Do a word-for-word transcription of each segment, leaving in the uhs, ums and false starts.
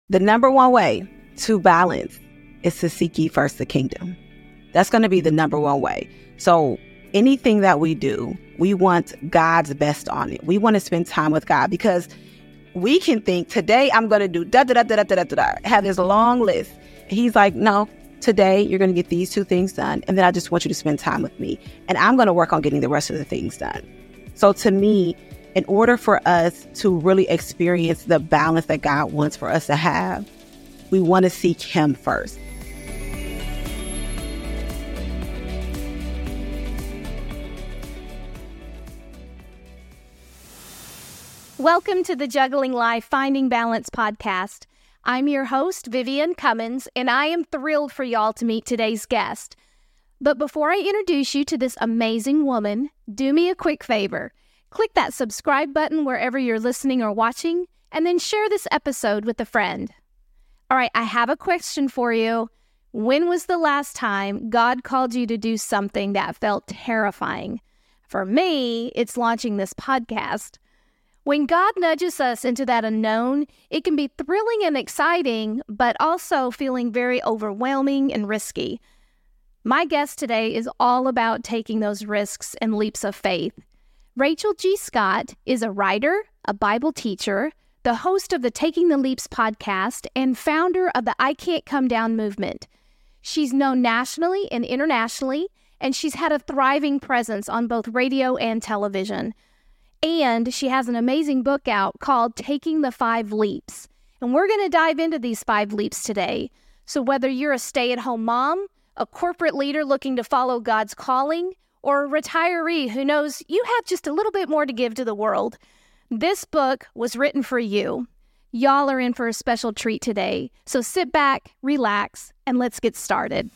The number one way to balance is to seek ye first the kingdom. That's going to be the number one way. So anything that we do, we want God's best on it. We want to spend time with God, because we can think, today I'm going to do da da da da da da da da, have this long list. He's like, no, today you're going to get these two things done, and then I just want you to spend time with me, and I'm going to work on getting the rest of the things done. So to me, in order for us to really experience the balance that God wants for us to have, we want to seek him first. Welcome to the Juggling Life Finding Balance podcast. I'm your host, Vivian Cummins, and I am thrilled for y'all to meet today's guest. But before I introduce you to this amazing woman, do me a quick favor. Click that subscribe button wherever you're listening or watching, and then share this episode with a friend. All right, I have a question for you. When was the last time God called you to do something that felt terrifying? For me, it's launching this podcast. When God nudges us into that unknown, it can be thrilling and exciting, but also feeling very overwhelming and risky. My guest today is all about taking those risks and leaps of faith. Rachel G. Scott is a writer, a Bible teacher, the host of the Taking the Leaps podcast, and founder of the I Can't Come Down movement. She's known nationally and internationally, and she's had a thriving presence on both radio and television. And she has an amazing book out called Taking the Five Leaps. And we're going to dive into these five leaps today. So whether you're a stay-at-home mom, a corporate leader looking to follow God's calling, or a retiree who knows you have just a little bit more to give to the world, this book was written for you. Y'all are in for a special treat today. So sit back, relax, and let's get started.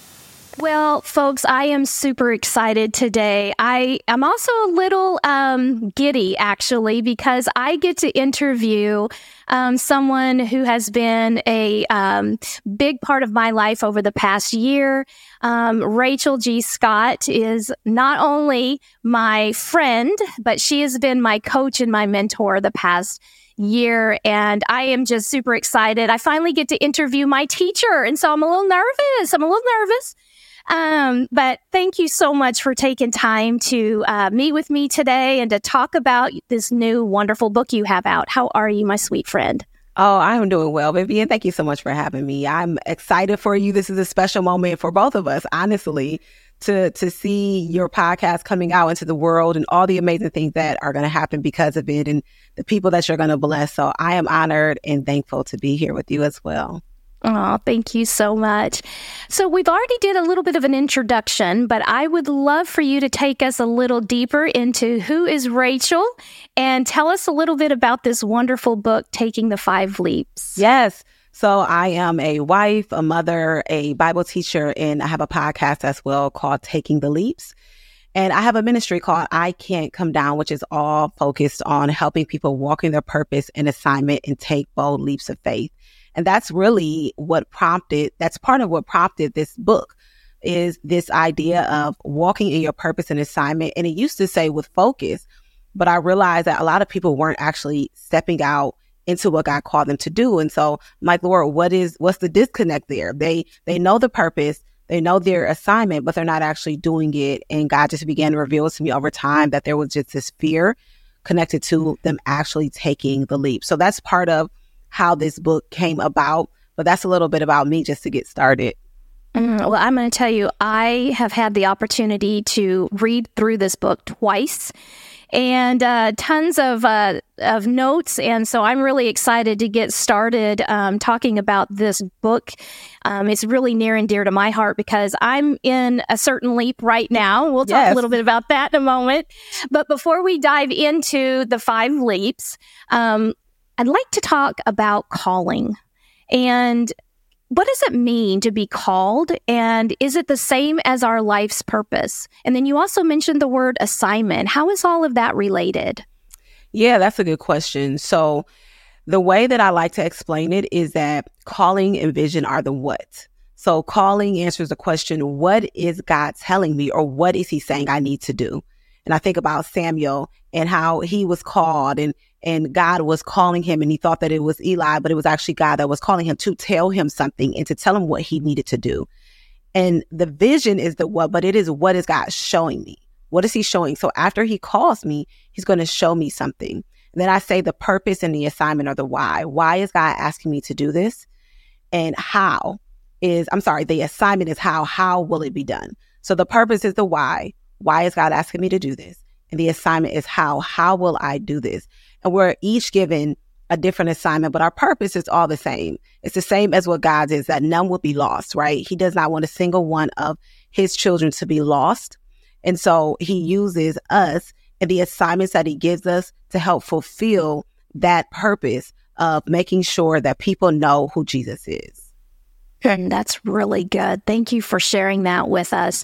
Well, folks, I am super excited today. I am also a little um, giddy, actually, because I get to interview um, someone who has been a um, big part of my life over the past year. Um, Rachel G. Scott is not only my friend, but she has been my coach and my mentor the past year, and I am just super excited. I finally get to interview my teacher, and so I'm a little nervous. I'm a little nervous. Um, but thank you so much for taking time to uh, meet with me today and to talk about this new wonderful book you have out. How are you, my sweet friend? Oh, I'm doing well, Vivian. Thank you so much for having me. I'm excited for you. This is a special moment for both of us, honestly, to to see your podcast coming out into the world and all the amazing things that are going to happen because of it and the people that you're going to bless. So I am honored and thankful to be here with you as well. Oh, thank you so much. So we've already did a little bit of an introduction, but I would love for you to take us a little deeper into who is Rachel and tell us a little bit about this wonderful book, Taking the Five Leaps. Yes. So I am a wife, a mother, a Bible teacher, and I have a podcast as well called Taking the Leaps. And I have a ministry called I Can't Come Down, which is all focused on helping people walk in their purpose and assignment and take bold leaps of faith. And that's really what prompted, that's part of what prompted this book, is this idea of walking in your purpose and assignment. And it used to say with focus, but I realized that a lot of people weren't actually stepping out into what God called them to do. And so I'm like, Lord, what is, what's the disconnect there? They, they know the purpose, they know their assignment, but they're not actually doing it. And God just began to reveal to me over time that there was just this fear connected to them actually taking the leap. So that's part of how this book came about, but that's a little bit about me just to get started. Mm, well, I'm going to tell you, I have had the opportunity to read through this book twice and uh, tons of uh, of notes. And so I'm really excited to get started um, talking about this book. Um, it's really near and dear to my heart because I'm in a certain leap right now. We'll talk yes. a little bit about that in a moment. But before we dive into the five leaps, um, I'd like to talk about calling. And what does it mean to be called? And is it the same as our life's purpose? And then you also mentioned the word assignment. How is all of that related? Yeah, that's a good question. So the way that I like to explain it is that calling and vision are the what. So calling answers the question, what is God telling me, or what is he saying I need to do? And I think about Samuel and how he was called and and God was calling him, and he thought that it was Eli, but it was actually God that was calling him to tell him something and to tell him what he needed to do. And the vision is the what, but it is what is God showing me? What is he showing? So after he calls me, he's going to show me something. And then I say the purpose and the assignment or the why. Why is God asking me to do this? And how is, I'm sorry, the assignment is how. How will it be done? So the purpose is the why. Why is God asking me to do this? And the assignment is how. How will I do this? And we're each given a different assignment, but our purpose is all the same. It's the same as what God's is, that none will be lost, right? He does not want a single one of his children to be lost. And so he uses us and the assignments that he gives us to help fulfill that purpose of making sure that people know who Jesus is. And that's really good. Thank you for sharing that with us.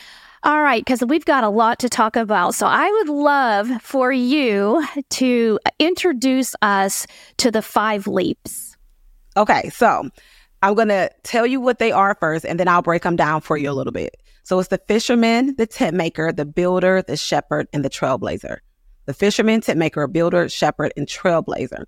All right, because we've got a lot to talk about. So I would love for you to introduce us to the five leaps. Okay, so I'm going to tell you what they are first, and then I'll break them down for you a little bit. So it's the fisherman, the tent maker, the builder, the shepherd, and the trailblazer. The fisherman, tent maker, builder, shepherd, and trailblazer.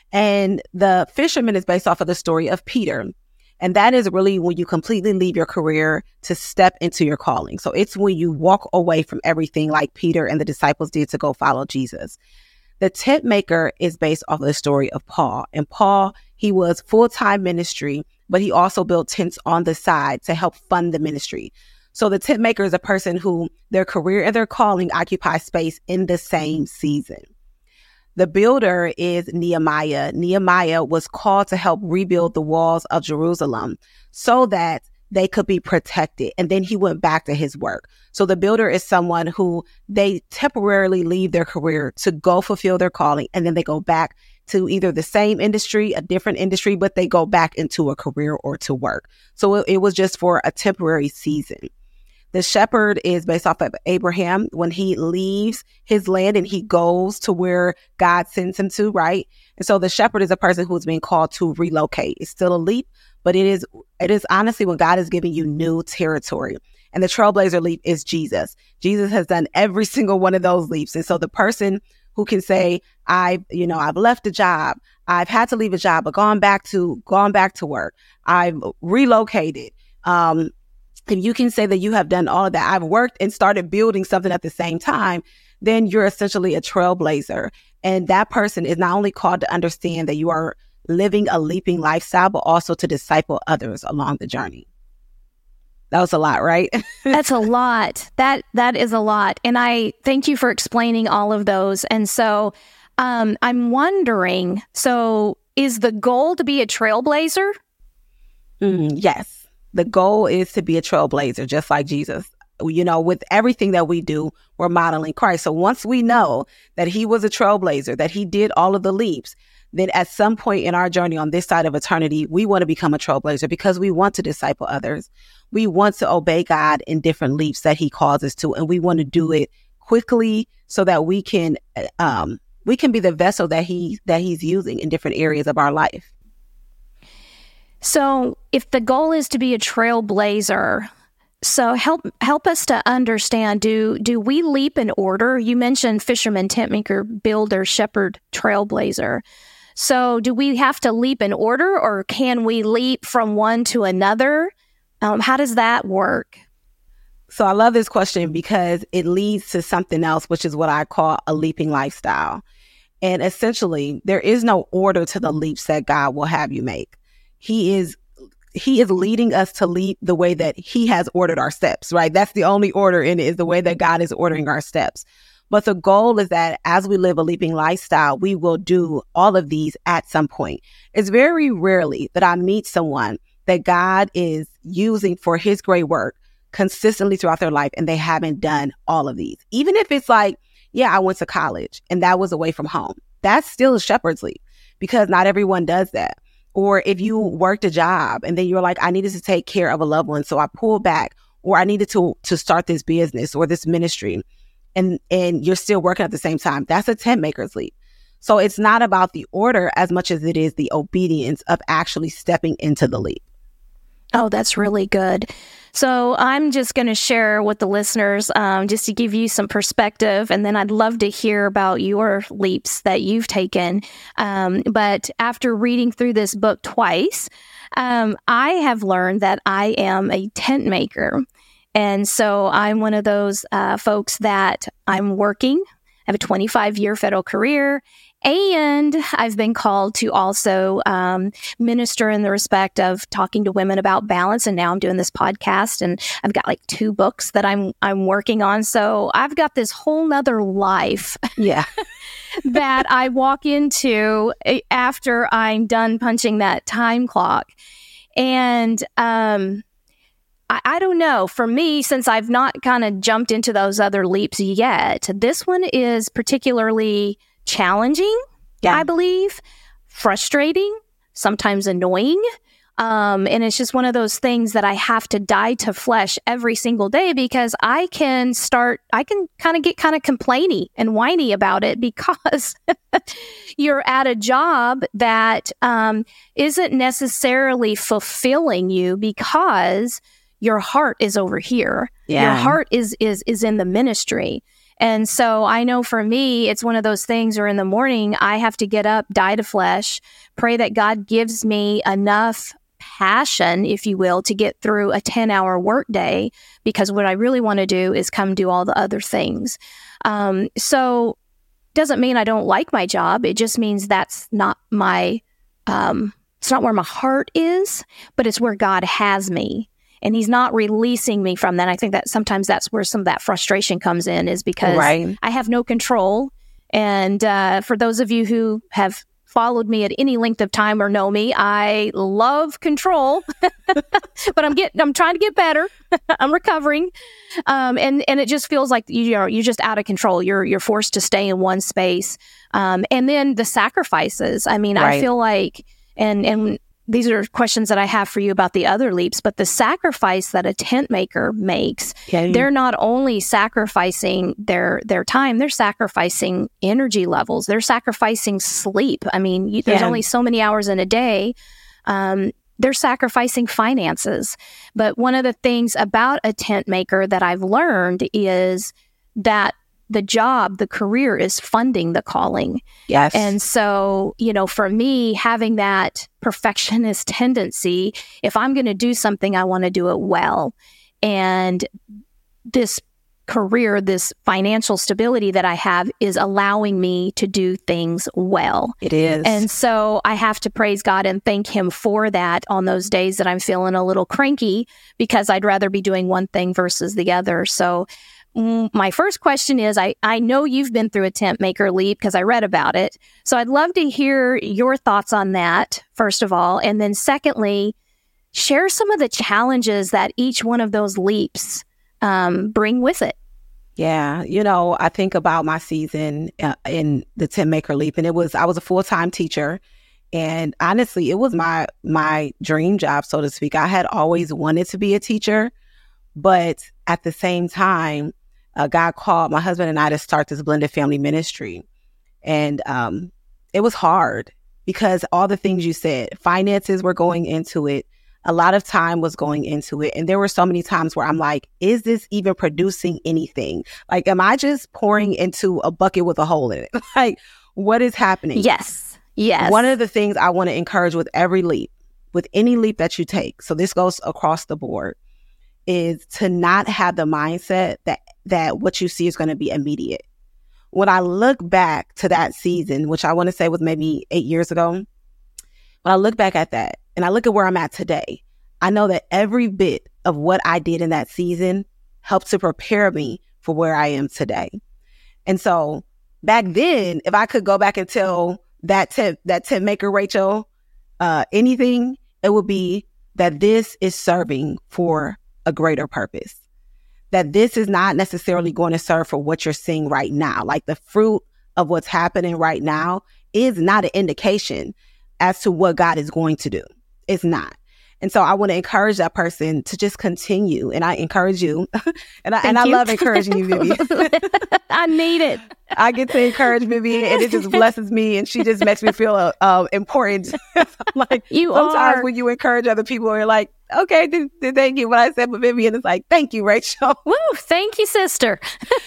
And the fisherman is based off of the story of Peter. And that is really when you completely leave your career to step into your calling. So it's when you walk away from everything like Peter and the disciples did to go follow Jesus. The tent maker is based off of the story of Paul. And Paul, he was full-time ministry, but he also built tents on the side to help fund the ministry. So the tent maker is a person who their career and their calling occupy space in the same season. The builder is Nehemiah. Nehemiah was called to help rebuild the walls of Jerusalem so that they could be protected. And then he went back to his work. So the builder is someone who they temporarily leave their career to go fulfill their calling. And then they go back to either the same industry, a different industry, but they go back into a career or to work. So it, it was just for a temporary season. The shepherd is based off of Abraham when he leaves his land and he goes to where God sends him to, right? And so the shepherd is a person who's being called to relocate. It's still a leap, but it is it is honestly when God is giving you new territory. And the trailblazer leap is Jesus. Jesus has done every single one of those leaps. And so the person who can say, I've, you know, I've left a job, I've had to leave a job, but gone back to gone back to work, I've relocated, um, if you can say that you have done all of that, I've worked and started building something at the same time, then you're essentially a trailblazer. And that person is not only called to understand that you are living a leaping lifestyle, but also to disciple others along the journey. That was a lot, right? That's a lot. That that is a lot. And I thank you for explaining all of those. And so um, I'm wondering, so is the goal to be a trailblazer? Mm, yes. The goal is to be a trailblazer, just like Jesus. You know, with everything that we do, we're modeling Christ. So once we know that he was a trailblazer, that he did all of the leaps, then at some point in our journey on this side of eternity, we want to become a trailblazer because we want to disciple others. We want to obey God in different leaps that he calls us to, and we want to do it quickly so that we can um, we can be the vessel that he that he's using in different areas of our life. So if the goal is to be a trailblazer, so help help us to understand, do do we leap in order? You mentioned fisherman, tent maker, builder, shepherd, trailblazer. So do we have to leap in order, or can we leap from one to another? Um, how does that work? So I love this question because it leads to something else, which is what I call a leaping lifestyle. And essentially, there is no order to the leaps that God will have you make. He is he is leading us to leap the way that he has ordered our steps, right? That's the only order in it, is the way that God is ordering our steps. But the goal is that as we live a leaping lifestyle, we will do all of these at some point. It's very rarely that I meet someone that God is using for his great work consistently throughout their life and they haven't done all of these. Even if it's like, yeah, I went to college and that was away from home. That's still a shepherd's leap because not everyone does that. Or if you worked a job and then you're like, I needed to take care of a loved one, so I pulled back, or I needed to to start this business or this ministry, and and you're still working at the same time. That's a tent maker's leap. So it's not about the order as much as it is the obedience of actually stepping into the leap. Oh, that's really good. So I'm just going to share with the listeners um, just to give you some perspective, and then I'd love to hear about your leaps that you've taken. Um, but after reading through this book twice, um, I have learned that I am a tent maker. And so I'm one of those uh, folks that I'm working. I have a twenty-five year federal career. And I've been called to also um, minister in the respect of talking to women about balance. And now I'm doing this podcast, and I've got like two books that I'm I'm working on. So I've got this whole nother life, yeah, that I walk into after I'm done punching that time clock. And um, I, I don't know. For me, since I've not kind of jumped into those other leaps yet, this one is particularly challenging, yeah. I believe, frustrating, sometimes annoying. Um, and it's just one of those things that I have to die to flesh every single day, because I can start, I can kind of get kind of complainy and whiny about it, because you're at a job that um, isn't necessarily fulfilling you, because your heart is over here. Yeah. Your heart is is is in the ministry. And so I know for me, it's one of those things where in the morning, I have to get up, die to flesh, pray that God gives me enough passion, if you will, to get through a ten hour workday, because what I really want to do is come do all the other things. Um, so doesn't mean I don't like my job. It just means that's not my, um, it's not where my heart is, but it's where God has me. And he's not releasing me from that. I think that sometimes that's where some of that frustration comes in, is because right. I have no control. And uh, for those of you who have followed me at any length of time or know me, I love control, but I'm getting, I'm trying to get better. I'm recovering. Um, and, and it just feels like you are, you're just out of control. You're, you're forced to stay in one space. Um, and then the sacrifices, I mean, right. I feel like, and, and, these are questions that I have for you about the other leaps, but the sacrifice that a tent maker makes, yeah. they're not only sacrificing their their time, they're sacrificing energy levels. They're sacrificing sleep. I mean, you, there's yeah. only so many hours in a day. Um, they're sacrificing finances. But one of the things about a tent maker that I've learned is that the job, the career is funding the calling. Yes. And so, you know, for me, having that perfectionist tendency, if I'm going to do something, I want to do it well. And this career, this financial stability that I have is allowing me to do things well. It is. And so I have to praise God and thank him for that on those days that I'm feeling a little cranky, because I'd rather be doing one thing versus the other. So my first question is, I, I know you've been through a tent maker leap because I read about it. So I'd love to hear your thoughts on that, first of all. And then secondly, share some of the challenges that each one of those leaps um, bring with it. Yeah. You know, I think about my season uh, in the tent maker leap, and it was, I was a full-time teacher. And honestly, it was my, my dream job, so to speak. I had always wanted to be a teacher, but at the same time, Uh, God called my husband and I to start this blended family ministry. And um, it was hard because all the things you said, finances were going into it. A lot of time was going into it. And there were so many times where I'm like, is this even producing anything? Like, am I just pouring into a bucket with a hole in it? Like, what is happening? Yes. Yes. One of the things I want to encourage with every leap, with any leap that you take, so this goes across the board, is to not have the mindset that that what you see is going to be immediate. When I look back to that season, which I want to say was maybe eight years ago, when I look back at that and I look at where I'm at today, I know that every bit of what I did in that season helped to prepare me for where I am today. And so back then, if I could go back and tell that tent, that tent maker Rachel uh, anything, it would be that this is serving for a greater purpose. That this is not necessarily going to serve for what you're seeing right now. Like, the fruit of what's happening right now is not an indication as to what God is going to do. It's not. And so I want to encourage that person to just continue. And I encourage you. and I, Thank and I you. love encouraging you, Vivian. I need it. I get to encourage Vivian, and it just blesses me. And she just makes me feel uh, uh, important. Like You sometimes are. when you encourage other people, you're like, okay, did, did they get what I said? But Vivian is like, thank you, Rachel. Woo, thank you, sister.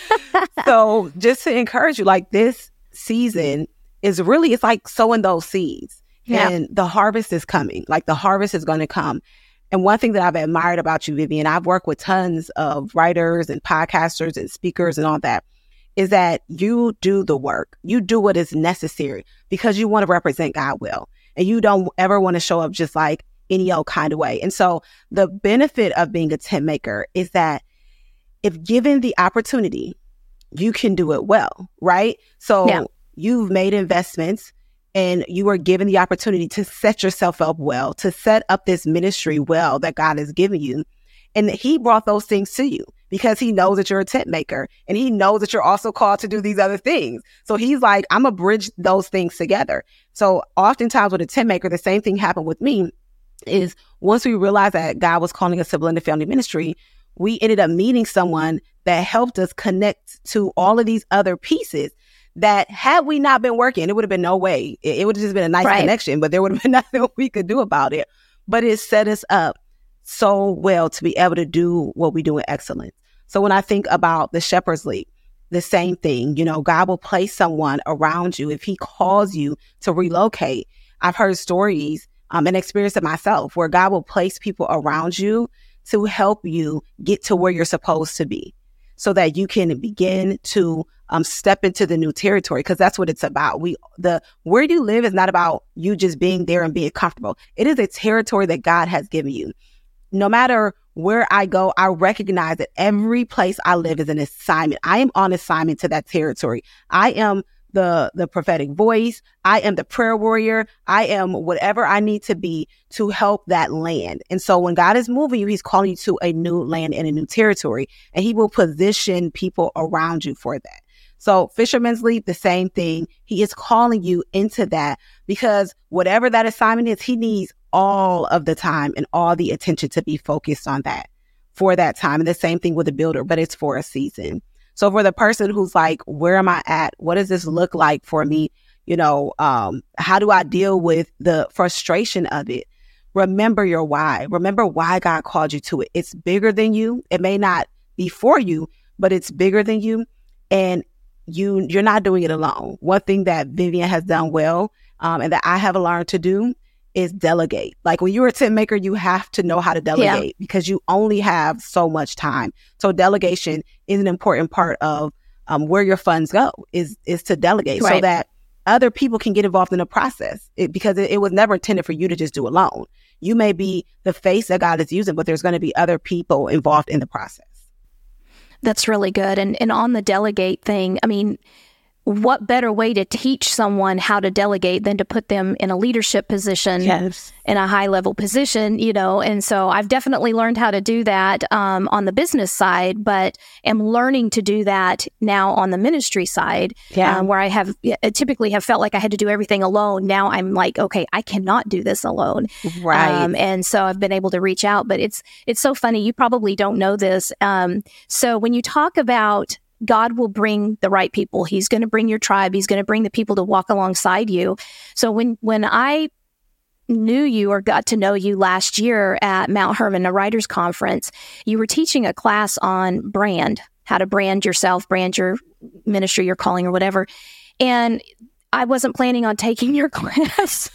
So just to encourage you, like this season is really, it's like sowing those seeds. Yeah. And the harvest is coming. Like the harvest is going to come. And one thing that I've admired about you, Vivian, I've worked with tons of writers and podcasters and speakers and all that, is that you do the work. You do what is necessary because you want to represent God well. And you don't ever want to show up just like any old kind of way. And so the benefit of being a tent maker is that if given the opportunity, you can do it well, right? So Yeah. you've made investments and you are given the opportunity to set yourself up well, to set up this ministry well that God has given you. And he brought those things to you because he knows that you're a tent maker and he knows that you're also called to do these other things. So he's like, I'm going to bridge those things together. So oftentimes with a tent maker, the same thing happened with me is once we realized that God was calling us to blended family ministry, we ended up meeting someone that helped us connect to all of these other pieces that had we not been working, it would have been no way. It, it would have just been a nice Right. connection, but there would have been nothing we could do about it. But it set us up so well to be able to do what we do in excellence. So when I think about the Shepherd's League, the same thing, you know, God will place someone around you if he calls you to relocate. I've heard stories um, and experienced it myself where God will place people around you to help you get to where you're supposed to be so that you can begin to um, step into the new territory, because that's what it's about. We the where you live is not about you just being there and being comfortable. It is a territory that God has given you. No matter where I go, I recognize that every place I live is an assignment. I am on assignment to that territory. I am the the prophetic voice. I am the prayer warrior. I am whatever I need to be to help that land. And so when God is moving you, he's calling you to a new land and a new territory, and he will position people around you for that. So Fisherman's Leap, the same thing. He is calling you into that because whatever that assignment is, he needs all of the time and all the attention to be focused on that for that time. And the same thing with the builder, but it's for a season. So for the person who's like, where am I at? What does this look like for me? You know, um, how do I deal with the frustration of it? Remember your why. Remember why God called you to it. It's bigger than you. It may not be for you, but it's bigger than you. And you, you're not doing it alone. One thing that Vivian has done well, um, and that I have learned to do is delegate. Like when you're a tent maker, you have to know how to delegate yeah. because you only have so much time. So delegation is an important part of um, where your funds go is, is to delegate right. so that other people can get involved in the process it, because it, it was never intended for you to just do alone. You may be the face that God is using, but there's going to be other people involved in the process. That's really good. And and on the delegate thing, I mean, what better way to teach someone how to delegate than to put them in a leadership position, yes. in a high level position, you know? And so I've definitely learned how to do that um, on the business side, but am learning to do that now on the ministry side, yeah. um, where I have I typically have felt like I had to do everything alone. Now I'm like, okay, I cannot do this alone. Right. Um, and so I've been able to reach out, but it's, it's so funny. You probably don't know this. Um, so when you talk about God will bring the right people. He's going to bring your tribe. He's going to bring the people to walk alongside you. So when when I knew you or got to know you last year at Mount Hermon, a writers conference, you were teaching a class on brand, how to brand yourself, brand your ministry, your calling, or whatever. And I wasn't planning on taking your class.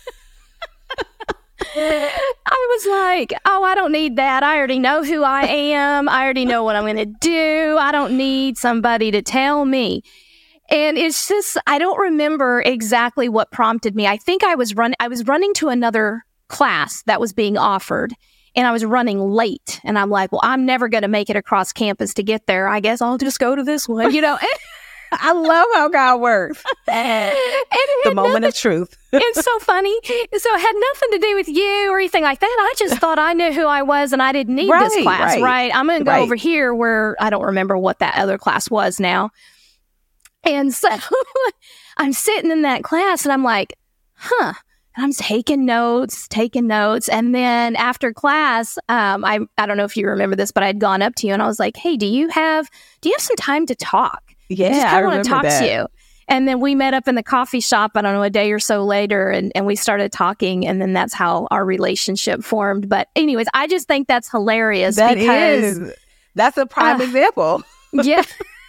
I was like, oh, I don't need that. I already know who I am. I already know what I'm going to do. I don't need somebody to tell me. And it's just, I don't remember exactly what prompted me. I think I was running, I was running to another class that was being offered, and I was running late. And I'm like, well, I'm never going to make it across campus to get there. I guess I'll just go to this one, you know? I love how God works. The moment nothing, of truth. It's so funny. So it had nothing to do with you or anything like that. I just thought I knew who I was and I didn't need right, this class, right? right? I'm going to go right. over here where I don't remember what that other class was now. And so I'm sitting in that class and I'm like, huh, And I'm taking notes, taking notes. And then after class, um, I I don't know if you remember this, but I'd gone up to you and I was like, hey, do you have do you have some time to talk? Yeah, I just I want to talk that. to you. And then we met up in the coffee shop, I don't know, a day or so later, and, and we started talking, and then that's how our relationship formed. But anyways, I just think that's hilarious. That because, is. That's a prime uh, example. Yeah.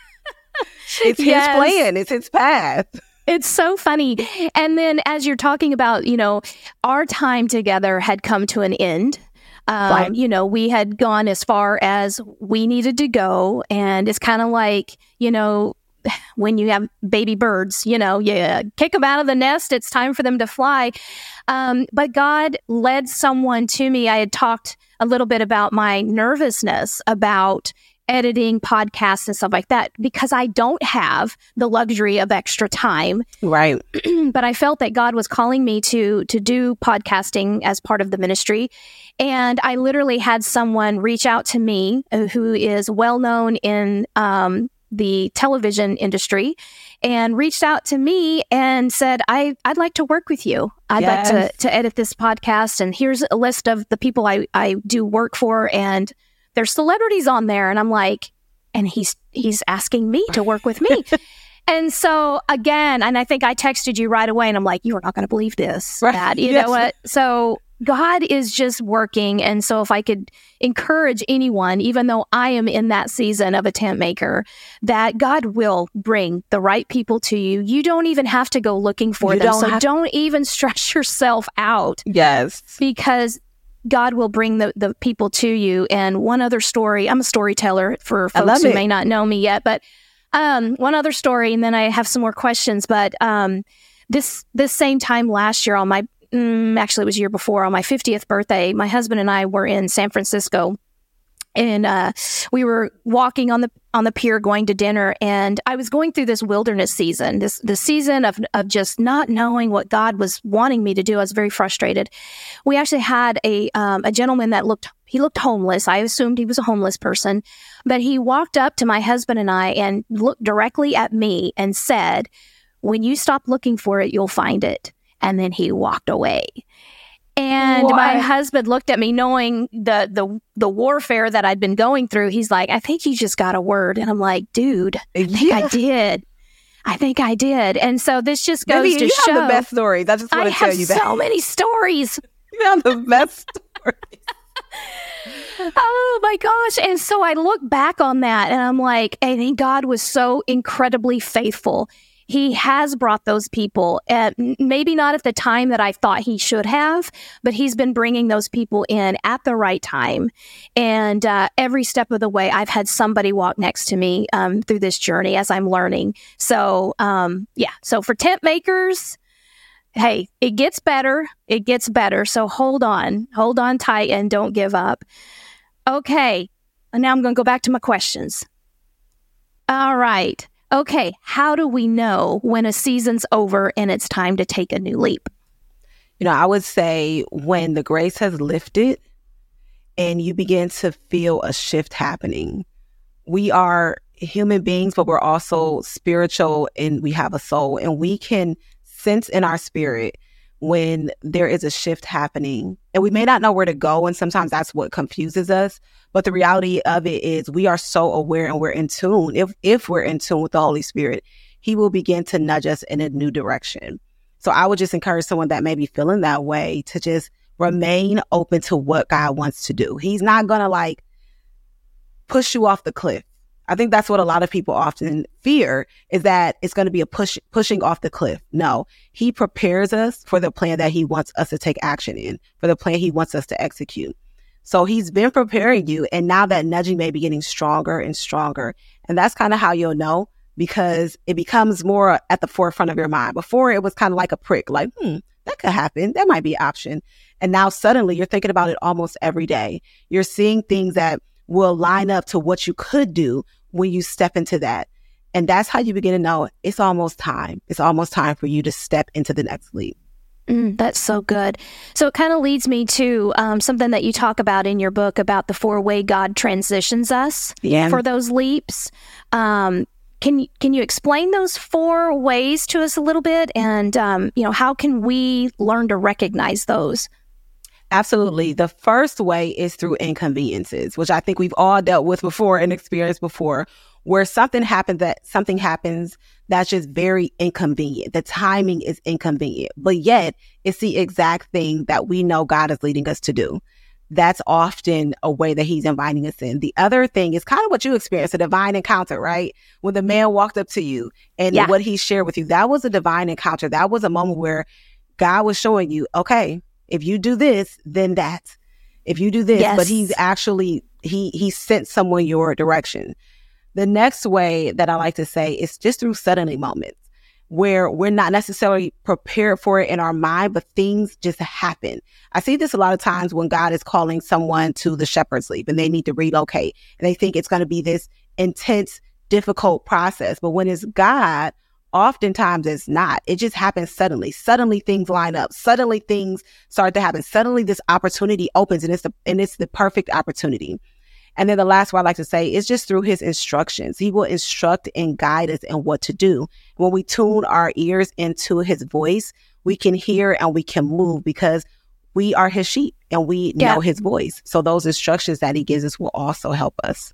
It's Yes. his plan. It's his path. It's so funny. And then as you're talking about, you know, our time together had come to an end. Um, Right. You know, we had gone as far as we needed to go. And it's kind of like, you know, when you have baby birds, you know, you kick them out of the nest, it's time for them to fly. Um, but God led someone to me. I had talked a little bit about my nervousness about editing podcasts and stuff like that, because I don't have the luxury of extra time. Right. But I felt that God was calling me to to do podcasting as part of the ministry. And I literally had someone reach out to me uh, who is well known in um, the television industry, and reached out to me and said, I, I'd like to work with you. I'd Yes. like to, to edit this podcast. And here's a list of the people I, I do work for. And there's celebrities on there. And I'm like, and he's he's asking me to work with me. And so again, and I think I texted you right away, and I'm like, you are not going to believe this. Right. That, you Yes. know what? So God is just working. And so if I could encourage anyone, even though I am in that season of a tent maker, that God will bring the right people to you. You don't even have to go looking for You them. don't So have- don't even stress yourself out, Yes. because God will bring the, the people to you. And one other story, I'm a storyteller for I love folks who it. may not know me yet, but um, one other story, and then I have some more questions. But um, this this same time last year on my, mm, actually it was a year before, on my fiftieth birthday, my husband and I were in San Francisco. And uh, we were walking on the on the pier going to dinner, and I was going through this wilderness season, this the season of of just not knowing what God was wanting me to do. I was very frustrated. We actually had a um, a gentleman that looked he looked homeless. I assumed he was a homeless person, but he walked up to my husband and I and looked directly at me and said, "When you stop looking for it, you'll find it." And then he walked away. And What? my husband looked at me knowing the, the the warfare that I'd been going through. He's like, I think you just got a word. And I'm like, dude, I think Yeah. I did. I think I did. And so this just goes Vivian, to you show. have the best stories. I just want I to tell have you that. so many stories. You have the best stories. Oh my gosh. And so I look back on that and I'm like, I think God was so incredibly faithful. He has brought those people, uh, maybe not at the time that I thought he should have, but he's been bringing those people in at the right time. And uh, every step of the way, I've had somebody walk next to me um, through this journey as I'm learning. So, um, yeah. So for tent makers, hey, it gets better. It gets better. So hold on, hold on tight and don't give up. Okay. And now I'm going to go back to my questions. All right. Okay, how do we know when a season's over and it's time to take a new leap? You know, I would say when the grace has lifted and you begin to feel a shift happening. We are human beings, but we're also spiritual and we have a soul, and we can sense in our spirit when there is a shift happening, and we may not know where to go. And sometimes that's what confuses us. But the reality of it is we are so aware and we're in tune. If if we're in tune with the Holy Spirit, he will begin to nudge us in a new direction. So I would just encourage someone that may be feeling that way to just remain open to what God wants to do. He's not going to like push you off the cliff. I think that's what a lot of people often fear, is that it's going to be a push pushing off the cliff. No, he prepares us for the plan that he wants us to take action in, for the plan he wants us to execute. So he's been preparing you, and now that nudging may be getting stronger and stronger. And that's kind of how you'll know, because it becomes more at the forefront of your mind. Before, it was kind of like a prick, like, hmm, that could happen. That might be an option. And now suddenly you're thinking about it almost every day. You're seeing things that will line up to what you could do when you step into that. And that's how you begin to know it's almost time. It's almost time for you to step into the next leap. Mm, that's so good. So it kind of leads me to um, something that you talk about in your book about the four way God transitions us Yeah. for those leaps. Um, can you, can you explain those four ways to us a little bit? And, um, you know, how can we learn to recognize those? Absolutely. The first way is through inconveniences, which I think we've all dealt with before and experienced before, where something happens that something happens that's just very inconvenient. The timing is inconvenient, but yet it's the exact thing that we know God is leading us to do. That's often a way that he's inviting us in. The other thing is kind of what you experienced, a divine encounter, right? When the man walked up to you and yeah. what he shared with you, that was a divine encounter. That was a moment where God was showing you, okay, if you do this, then that. If you do this, yes. but he's actually, he he sent someone your direction. The next way that I like to say is just through suddenly moments where we're not necessarily prepared for it in our mind, but things just happen. I see this a lot of times when God is calling someone to the shepherd's leap and they need to relocate and they think it's going to be this intense, difficult process. But when it's God, oftentimes it's not. It just happens suddenly. Suddenly things line up. Suddenly things start to happen. Suddenly this opportunity opens and it's the, and it's the perfect opportunity. And then the last one I like to say is just through his instructions. He will instruct and guide us in what to do. When we tune our ears into his voice, we can hear and we can move because we are his sheep and we yeah. know his voice. So those instructions that he gives us will also help us.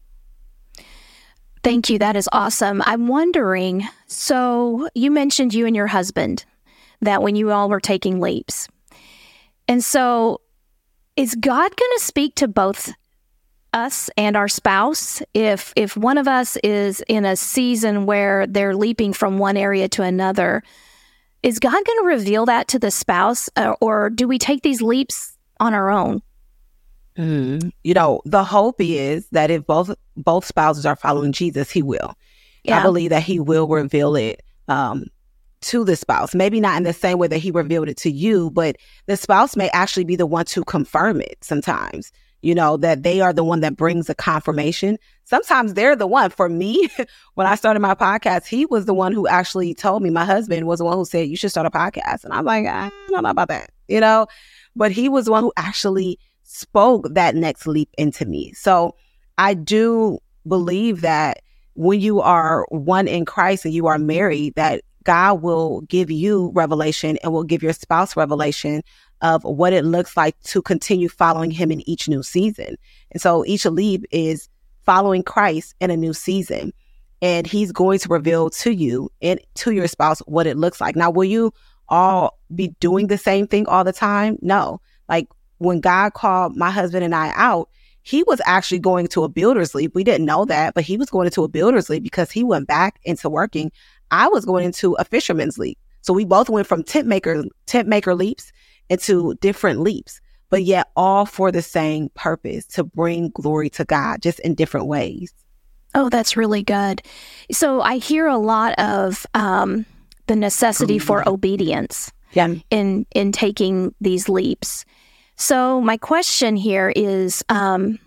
Thank you. That is awesome. I'm wondering, so you mentioned you and your husband, that when you all were taking leaps. And so is God going to speak to both us and our spouse? If if one of us is in a season where they're leaping from one area to another, is God going to reveal that to the spouse, uh, or do we take these leaps on our own? Mm, you know, the hope is that if both both spouses are following Jesus, he will. Yeah. I believe that he will reveal it um, to the spouse. Maybe not in the same way that he revealed it to you, but the spouse may actually be the one to confirm it sometimes. You know, that they are the one that brings the confirmation. Sometimes they're the one. For me, when I started my podcast, he was the one who actually told me, my husband was the one who said, you should start a podcast. And I'm like, I don't know about that, you know, but he was the one who actually spoke that next leap into me. So I do believe that when you are one in Christ and you are married, that God will give you revelation and will give your spouse revelation of what it looks like to continue following him in each new season. And so each leap is following Christ in a new season. And he's going to reveal to you and to your spouse what it looks like. Now, will you all be doing the same thing all the time? No. Like when God called my husband and I out, he was actually going to a builder's leap. We didn't know that, but he was going into a builder's leap because he went back into working. I was going into a fisherman's leap. So we both went from tent maker, tent maker leaps into different leaps, but yet all for the same purpose, to bring glory to God, just in different ways. Oh, that's really good. So I hear a lot of um, the necessity mm-hmm. for obedience yeah. in in taking these leaps. So my question here is, um,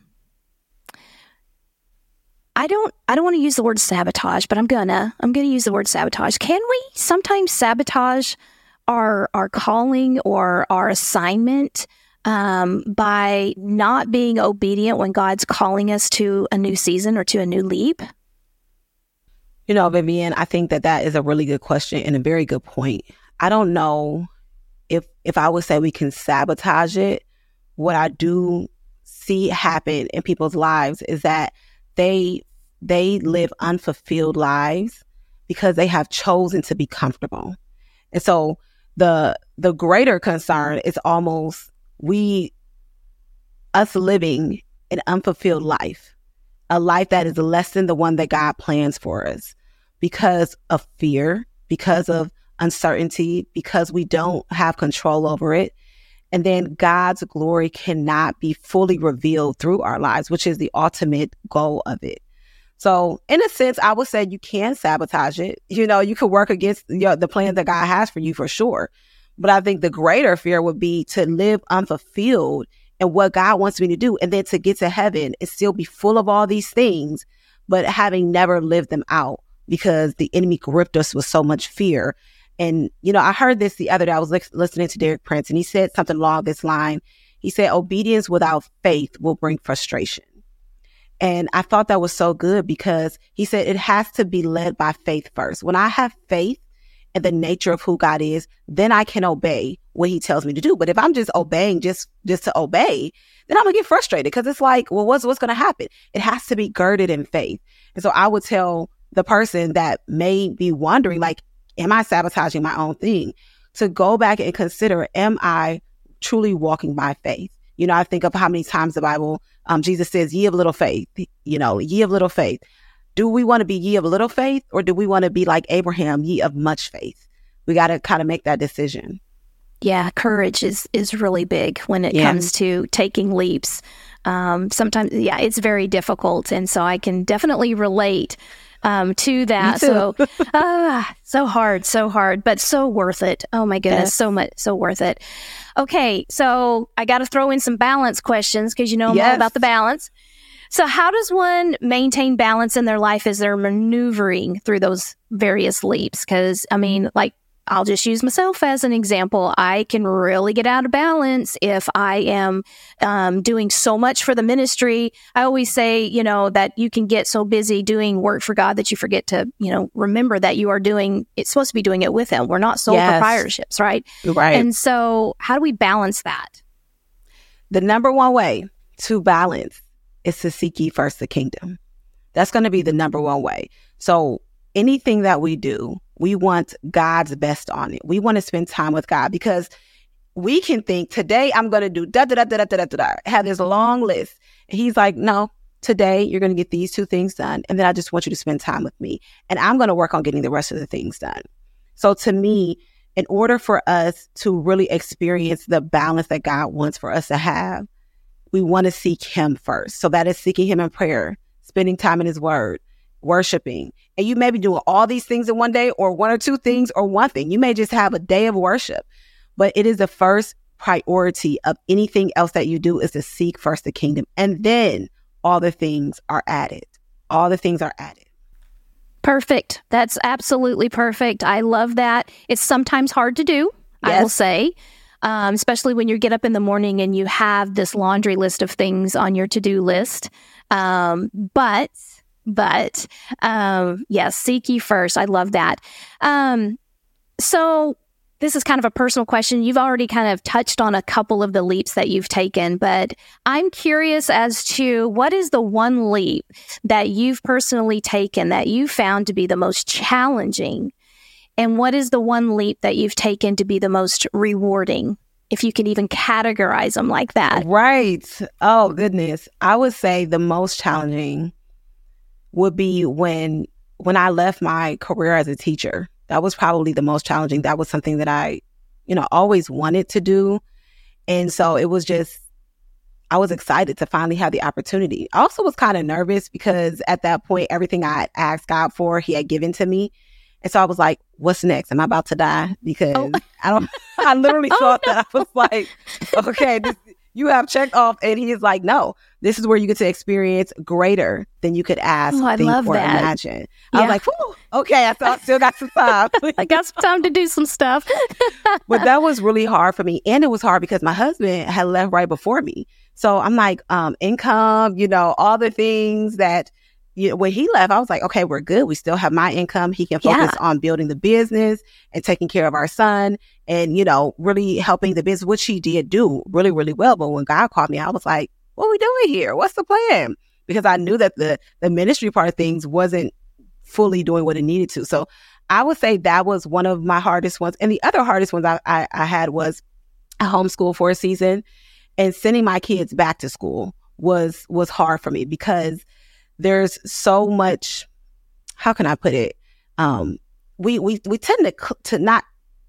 I don't I don't want to use the word sabotage, but I'm gonna I'm gonna use the word sabotage. Can we sometimes sabotage our our calling or our assignment um, by not being obedient when God's calling us to a new season or to a new leap? You know, Vivian, I think that that is a really good question and a very good point. I don't know if if I would say we can sabotage it. What I do see happen in people's lives is that they they live unfulfilled lives because they have chosen to be comfortable. And so The the greater concern is almost we, us living an unfulfilled life, a life that is less than the one that God plans for us because of fear, because of uncertainty, because we don't have control over it. And then God's glory cannot be fully revealed through our lives, which is the ultimate goal of it. So in a sense, I would say you can sabotage it. You know, you could work against you know, the plan that God has for you for sure. But I think the greater fear would be to live unfulfilled in what God wants me to do. And then to get to heaven and still be full of all these things, but having never lived them out because the enemy gripped us with so much fear. And, you know, I heard this the other day. I was li- listening to Derek Prince and he said something along this line. He said, obedience without faith will bring frustration. And I thought that was so good because he said it has to be led by faith first. When I have faith in the nature of who God is, then I can obey what he tells me to do. But if I'm just obeying just, just to obey, then I'm gonna get frustrated because it's like, well, what's, what's going to happen? It has to be girded in faith. And so I would tell the person that may be wondering, like, am I sabotaging my own thing? To go back and consider, am I truly walking by faith? You know, I think of how many times the Bible, um, Jesus says, ye of little faith, you know, ye of little faith. Do we want to be ye of little faith, or do we want to be like Abraham, ye of much faith? We got to kind of make that decision. Yeah, courage is is really big when it yeah. comes to taking leaps. Um, sometimes, yeah, it's very difficult. And so I can definitely relate um, to that. So, uh, so hard, so hard, but so worth it. Oh my goodness, yes. so much, so worth it. Okay, so I got to throw in some balance questions because you know I'm yes. all about the balance. So how does one maintain balance in their life as they're maneuvering through those various leaps? Because, I mean, like, I'll just use myself as an example. I can really get out of balance if I am um, doing so much for the ministry. I always say, you know, that you can get so busy doing work for God that you forget to, you know, remember that you are doing, it's supposed to be doing it with Him. We're not sole yes. proprietorships, right? Right. And so how do we balance that? The number one way to balance is to seek ye first the kingdom. That's going to be the number one way. So anything that we do, we want God's best on it. We want to spend time with God because we can think today I'm going to do da da da da da da da da. Have this long list. And he's like, no, today you're going to get these two things done. And then I just want you to spend time with me. And I'm going to work on getting the rest of the things done. So to me, in order for us to really experience the balance that God wants for us to have, we want to seek Him first. So that is seeking Him in prayer, spending time in His word, worshiping. And you may be doing all these things in one day, or one or two things, or one thing. You may just have a day of worship, but it is the first priority of anything else that you do is to seek first the kingdom. And then all the things are added. All the things are added. Perfect. That's absolutely perfect. I love that. It's sometimes hard to do, yes. I will say, um, especially when you get up in the morning and you have this laundry list of things on your to-do list. Um, but But, um, yes, seek ye first. I love that. Um, so this is kind of a personal question. You've already kind of touched on a couple of the leaps that you've taken, but I'm curious as to what is the one leap that you've personally taken that you found to be the most challenging? And what is the one leap that you've taken to be the most rewarding? If you can even categorize them like that. Right. Oh, goodness. I would say the most challenging would be when when I left my career as a teacher. That was probably the most challenging. That was something that I, you know, always wanted to do. And so it was just, I was excited to finally have the opportunity. I also was kind of nervous because at that point, everything I had asked God for, He had given to me. And so I was like, what's next? Am I about to die? Because oh. I don't, I literally oh, thought no. that I was like, okay, this, you have checked off. And He is like, no, this is where you get to experience greater than you could ask, oh, I think, love or that. imagine. I yeah. was like, whew, okay, I thought I still got some time. I got some time to do some stuff. But that was really hard for me. And it was hard because my husband had left right before me. So I'm like, um, income, you know, all the things that, you know, when he left, I was like, okay, we're good. We still have my income. He can focus yeah. on building the business and taking care of our son and, you know, really helping the business, which he did do really, really well. But when God called me, I was like, what are we doing here? What's the plan? Because I knew that the, the ministry part of things wasn't fully doing what it needed to. So I would say that was one of my hardest ones. And the other hardest ones I, I, I had was a homeschool for a season, and sending my kids back to school was, was hard for me because there's so much, how can I put it? Um, we, we, we tend to, cl- to not,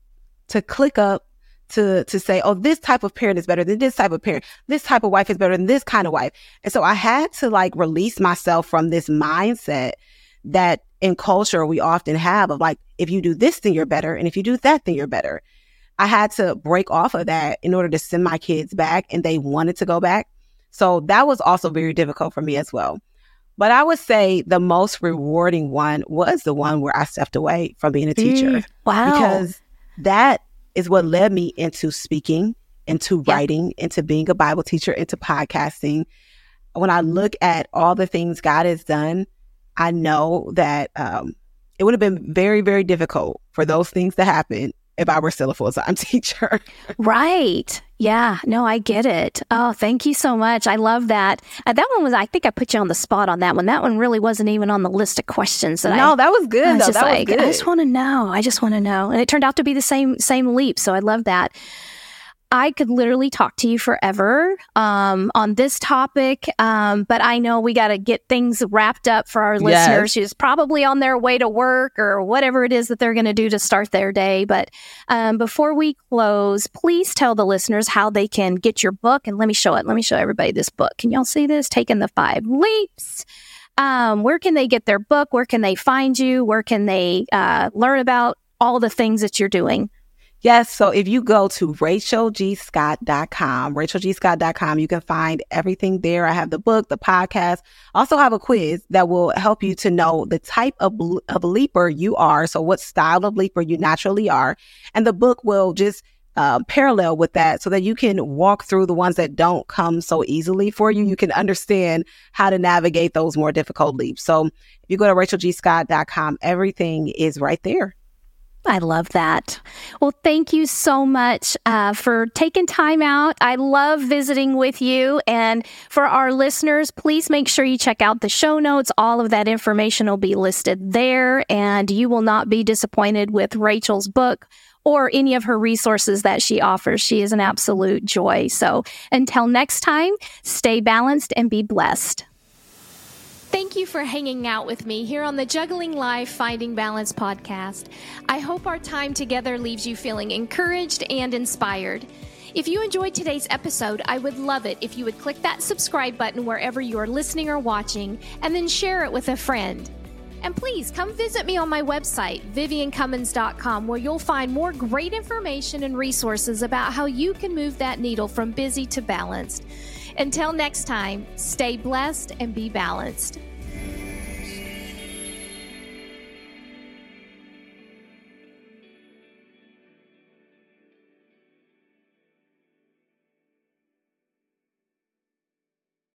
to click up to, to say, oh, this type of parent is better than this type of parent. This type of wife is better than this kind of wife. And so I had to like release myself from this mindset that in culture we often have of like, if you do this, then you're better. And if you do that, then you're better. I had to break off of that in order to send my kids back, and they wanted to go back. So that was also very difficult for me as well. But I would say the most rewarding one was the one where I stepped away from being a teacher. Mm, wow. Because that is what led me into speaking, into yeah. writing, into being a Bible teacher, into podcasting. when I look at all the things God has done, I know that um, it would have been very, very difficult for those things to happen if I were still a full-time teacher. Right. Yeah. No, I get it. Oh, thank you so much. I love that. Uh, that one was, I think I put you on the spot on that one. That one really wasn't even on the list of questions that no, I... that was good. I was though. just that like, was good. I just want to know. I just want to know. And it turned out to be the same, same leap. So I love that. I could literally talk to you forever um, on this topic, um, but I know we got to get things wrapped up for our listeners Yes. who's probably on their way to work or whatever it is that they're going to do to start their day. But um, before we close, please tell the listeners how they can get your book. And let me show it. Let me show everybody this book. Can y'all see this? Taking the Five Leaps. Um, where can they get their book? Where can they find you? Where can they uh, learn about all the things that you're doing? Yes. So if you go to rachel g scott dot com, rachel g scott dot com, you can find everything there. I have the book, the podcast. I also have a quiz that will help you to know the type of, of leaper you are. So what style of leaper you naturally are. And the book will just uh, parallel with that so that you can walk through the ones that don't come so easily for you. You can understand how to navigate those more difficult leaps. So if you go to rachel g scott dot com, everything is right there. I love that. Well, thank you so much uh, for taking time out. I love visiting with you. And for our listeners, please make sure you check out the show notes. All of that information will be listed there, and you will not be disappointed with Rachel's book or any of her resources that she offers. She is an absolute joy. So until next time, stay balanced and be blessed. Thank you for hanging out with me here on the Juggling Life Finding Balance podcast. I hope our time together leaves you feeling encouraged and inspired. If you enjoyed today's episode, I would love it if you would click that subscribe button wherever you are listening or watching, and then share it with a friend. And please come visit me on my website, vivian cummins dot com, where you'll find more great information and resources about how you can move that needle from busy to balanced. Until next time, stay blessed and be balanced.